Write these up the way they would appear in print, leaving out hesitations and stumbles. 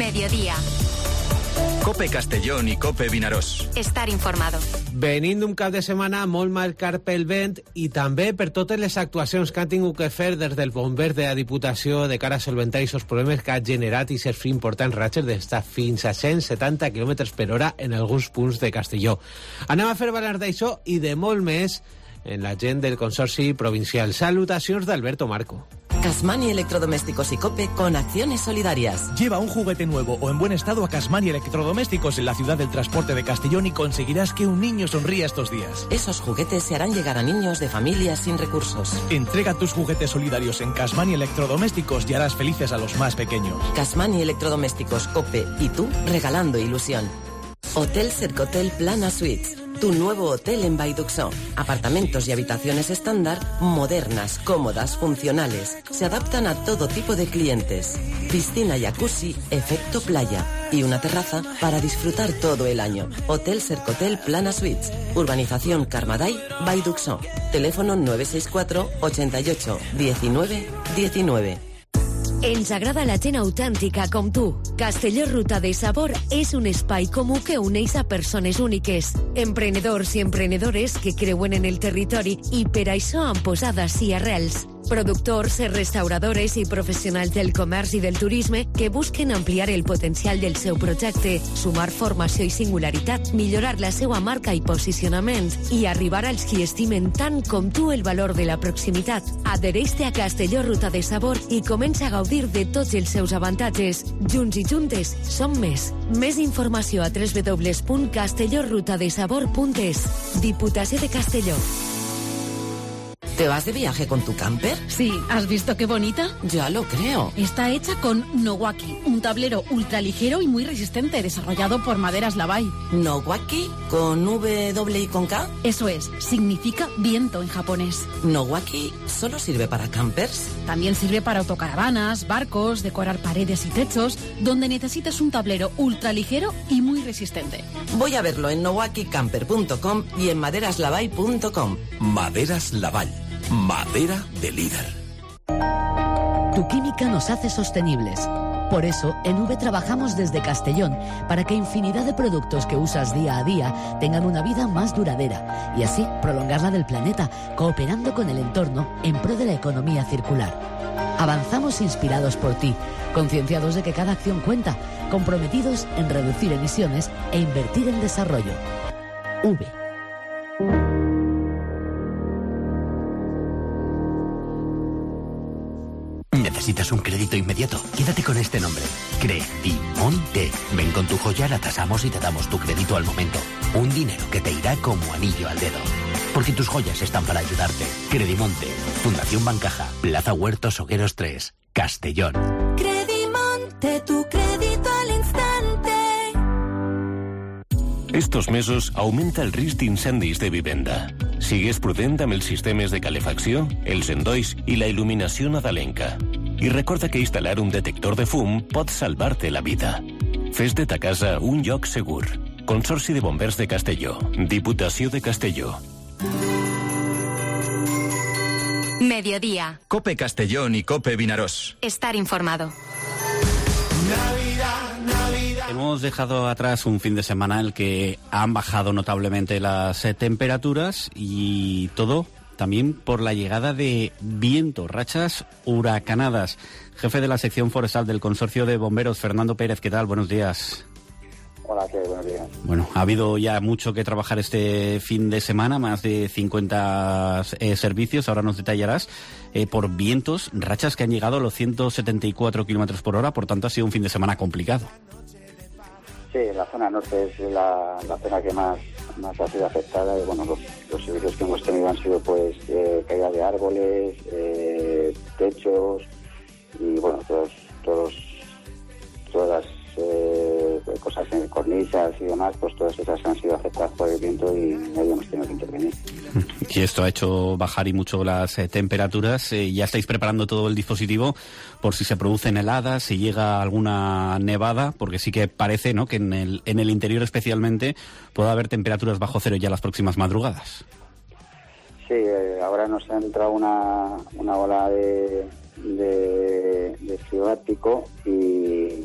Mediodía. COPE Castellón i COPE Vinaròs. Estar informado. Venint d'un cap de setmana molt marcat pel vent i també per totes les actuacions que han tingut que fer des dels bombers de la Diputació de cara a solventar aquests problemes que ha generat i ser fi importants ratxes d'estar fins a 170 km per hora en alguns punts de Castelló. Anem a fer balanç d'això i de molt més en la gent del Consorci Provincial. Salutacions d'Alberto Marco. Casmani Electrodomésticos y COPE con acciones solidarias. Lleva un juguete nuevo o en buen estado a Casmani Electrodomésticos en la ciudad del transporte de Castellón y conseguirás que un niño sonría estos días. Esos juguetes se harán llegar a niños de familias sin recursos. Entrega tus juguetes solidarios en Casmani Electrodomésticos y harás felices a los más pequeños. Casmani Electrodomésticos, COPE y tú regalando ilusión. Hotel Cercotel Plana Suites. Tu nuevo hotel en Baiduxó. Apartamentos y habitaciones estándar, modernas, cómodas, funcionales. Se adaptan a todo tipo de clientes. Piscina, jacuzzi, efecto playa. Y una terraza para disfrutar todo el año. Hotel Cercotel Plana Suites. Urbanización Carmaday, Baiduxó. Teléfono 964 88 19 19. Ens agrada la gent autèntica com tu. Castelló Ruta de Sabor és un espai comú que uneix a persones úniques, emprenedors i emprenedores que creuen en el territori i per això han posat ací arrels. Productors, restauradores i professionals del comerç i del turisme que busquen ampliar el potencial del seu projecte, sumar formació i singularitat, millorar la seva marca i posicionament i arribar als qui estimen tant com tu el valor de la proximitat. Adhereix-te a Castelló Ruta de Sabor i comença a gaudir de tots els seus avantatges. Junts i juntes som més. Més informació a www.castellorrutadesabor.es. Diputació de Castelló. ¿Te vas de viaje con tu camper? Sí, ¿has visto qué bonita? Ya lo creo. Está hecha con Nowaki, un tablero ultraligero y muy resistente, desarrollado por Maderas Lavai. ¿Nowaki? ¿Con W y con K? Eso es, significa viento en japonés. ¿Nowaki solo sirve para campers? También sirve para autocaravanas, barcos, decorar paredes y techos, donde necesites un tablero ultraligero y muy resistente. Voy a verlo en nowakicamper.com y en maderaslavai.com. Maderas Lavai. Madera de líder. Tu química nos hace sostenibles. Por eso, en V trabajamos desde Castellón para que infinidad de productos que usas día a día tengan una vida más duradera y así prolongar la del planeta, cooperando con el entorno en pro de la economía circular. Avanzamos inspirados por ti, concienciados de que cada acción cuenta, comprometidos en reducir emisiones e invertir en desarrollo. V. ¿Necesitas un crédito inmediato? Quédate con este nombre. Credimonte. Ven con tu joya, la tasamos y te damos tu crédito al momento. Un dinero que te irá como anillo al dedo. Porque tus joyas están para ayudarte. Credimonte. Fundación Bancaja. Plaza Huertos Hogueros 3. Castellón. Credimonte, tu crédito al instante. Estos mesos augmenta el risc d'incendis de vivenda. Sigues prudent amb els sistemes de calefacció, els endolls i la il·luminació nadalenca. I recorda que instal·lar un detector de fum pot salvar-te la vida. Fes de ta casa un lloc segur. Consorci de Bombers de Castelló. Diputació de Castelló. Mediodía. COPE Castellón y COPE Vinaròs. Estar informado. Hemos dejado atrás un fin de semana en el que han bajado notablemente las temperaturas y todo también por la llegada de viento, rachas huracanadas. Jefe de la sección forestal del Consorcio de Bomberos, Fernando Pérez, ¿qué tal? Buenos días. Hola, ¿qué? Buenos días. Bueno, ha habido ya mucho que trabajar este fin de semana, más de 50 servicios, ahora nos detallarás, por vientos, rachas que han llegado a los 174 kilómetros por hora, por tanto ha sido un fin de semana complicado. Sí, la zona norte es la zona que más ha sido afectada y bueno, los servicios que hemos tenido han sido pues caída de árboles, techos y bueno, todas las cosas en cornisas y demás, pues todas esas han sido afectadas por el viento y ahí hemos tenido que intervenir. Y esto ha hecho bajar y mucho las temperaturas. Ya estáis preparando todo el dispositivo por si se producen heladas, si llega alguna nevada, porque sí que parece, ¿no?, que en el interior especialmente puede haber temperaturas bajo cero ya las próximas madrugadas. Sí, ahora nos ha entrado una ola de frío ártico y acompañado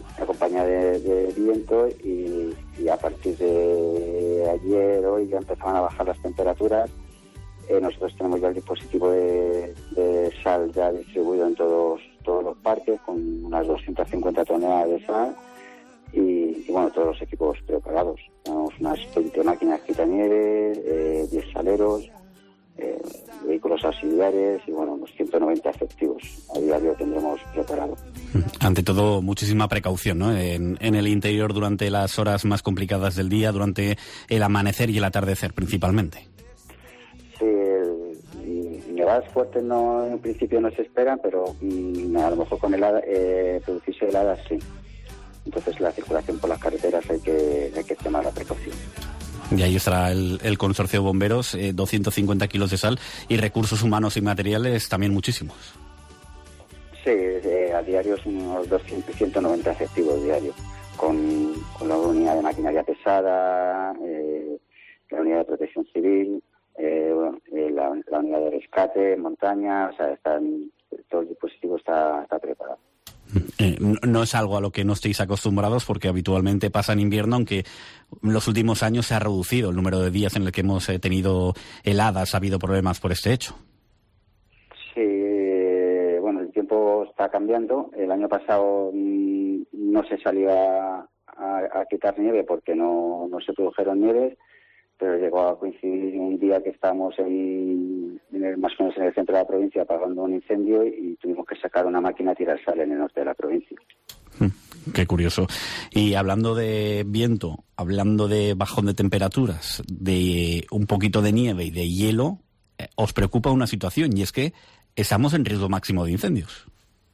acompaña de viento y a partir de ayer, hoy ya empezaban a bajar las temperaturas. Nosotros tenemos ya el dispositivo de sal ya distribuido en todos los parques con unas 250 toneladas de sal y bueno, todos los equipos preparados. Tenemos unas 20 máquinas quitanieves, 10 saleros, vehículos auxiliares y bueno, unos 190 efectivos. A diario tendremos preparado. Ante todo, muchísima precaución, ¿no? En el interior durante las horas más complicadas del día, durante el amanecer y el atardecer principalmente. Sí, nevadas fuertes no, en principio no se esperan, pero a lo mejor con producirse heladas sí. Entonces la circulación por las carreteras hay que tomar la precaución. Y ahí estará el consorcio de bomberos, 250 kilos de sal y recursos humanos y materiales también muchísimos. Sí, a diario son unos 190 efectivos diarios, con la unidad de maquinaria pesada, la unidad de protección civil, la unidad de rescate, montaña, o sea, todo el dispositivo está preparado. No es algo a lo que no estéis acostumbrados porque habitualmente pasa en invierno, aunque en los últimos años se ha reducido el número de días en el que hemos tenido heladas, ha habido problemas por este hecho. Sí, bueno, el tiempo está cambiando. El año pasado no se salía a quitar nieve porque no se produjeron nieves, pero llegó a coincidir un día que estábamos más o menos en el centro de la provincia apagando un incendio y tuvimos que sacar una máquina a tirar sal en el norte de la provincia. Qué curioso. Y hablando de viento, hablando de bajón de temperaturas, de un poquito de nieve y de hielo, os preocupa una situación y es que estamos en riesgo máximo de incendios.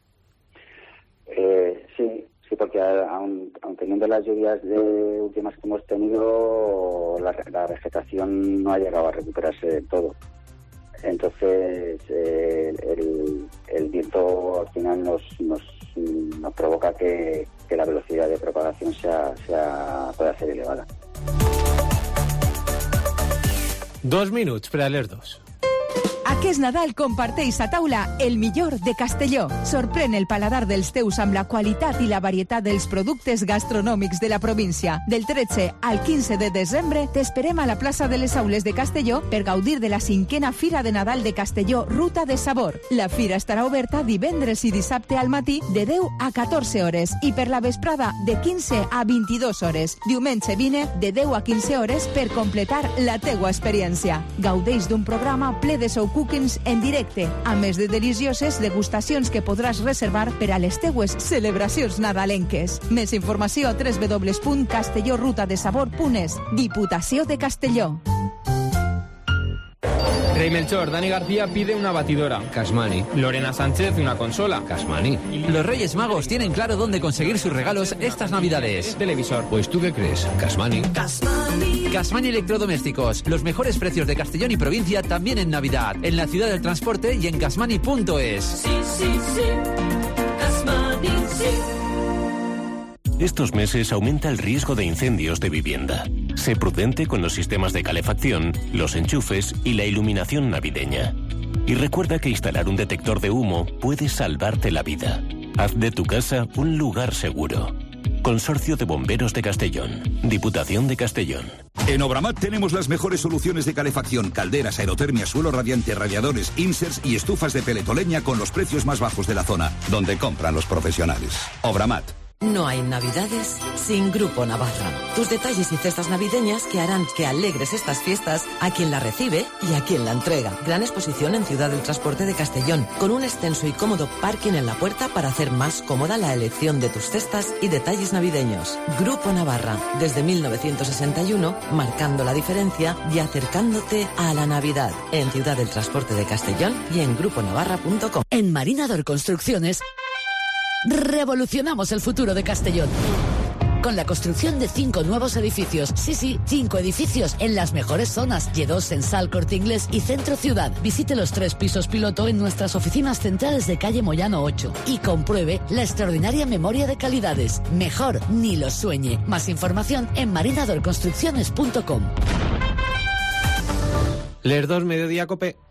Sí, porque aun teniendo las lluvias últimas que hemos tenido, la vegetación no ha llegado a recuperarse del todo. Entonces, el viento al final nos provoca que la velocidad de propagación pueda ser elevada. 2 minuts per a les 2. Aquest Nadal comparteix a taula el millor de Castelló. Sorprèn el paladar dels teus amb la qualitat i la varietat dels productes gastronòmics de la província. Del 13 al 15 de desembre t'esperem a la plaça de les Aules de Castelló per gaudir de la 5a Fira de Nadal de Castelló, Ruta de Sabor. La fira estarà oberta divendres i dissabte al matí de 10 a 14 hores i per la vesprada de 15 a 22 hores. Diumenge 20 de 10 a 15 hores per completar la teua experiència. Gaudeix d'un programa ple de cookings en directe, a més de delicioses degustacions que podràs reservar per a les teues celebracions nadalenques. Més informació a www.castellorrutadesabor.es. Diputació de Castelló. Rey Melchor, Dani García pide una batidora. Casmani. Lorena Sánchez, una consola. Casmani. Los Reyes Magos tienen claro dónde conseguir sus regalos estas Navidades. Televisor. Pues ¿tú qué crees? Casmani. Casmani Electrodomésticos. Los mejores precios de Castellón y provincia también en Navidad. En la ciudad del transporte y en casmani.es. Sí. Casmani, sí. Estos meses aumenta el riesgo de incendios de vivienda. Sé prudente con los sistemas de calefacción, los enchufes y la iluminación navideña. Y recuerda que instalar un detector de humo puede salvarte la vida. Haz de tu casa un lugar seguro. Consorcio de Bomberos de Castellón. Diputación de Castellón. En Obramat tenemos las mejores soluciones de calefacción, calderas, aerotermia, suelo radiante, radiadores, inserts y estufas de peletoleña con los precios más bajos de la zona, donde compran los profesionales. Obramat. No hay Navidades sin Grupo Navarra. Tus detalles y cestas navideñas que harán que alegres estas fiestas a quien la recibe y a quien la entrega. Gran exposición en Ciudad del Transporte de Castellón, con un extenso y cómodo parking en la puerta para hacer más cómoda la elección de tus cestas y detalles navideños. Grupo Navarra, desde 1961, marcando la diferencia y acercándote a la Navidad. En Ciudad del Transporte de Castellón y en gruponavarra.com. En Marinador Construcciones revolucionamos el futuro de Castellón. Con la construcción de 5 nuevos edificios. Sí, 5 edificios en las mejores zonas. Y2 en Sal, Corte Inglés y Centro Ciudad. Visite los 3 pisos piloto en nuestras oficinas centrales de calle Moyano 8 y compruebe la extraordinaria memoria de calidades. Mejor ni lo sueñe. Más información en marinadorconstrucciones.com. Les 2, mediodía, COPE.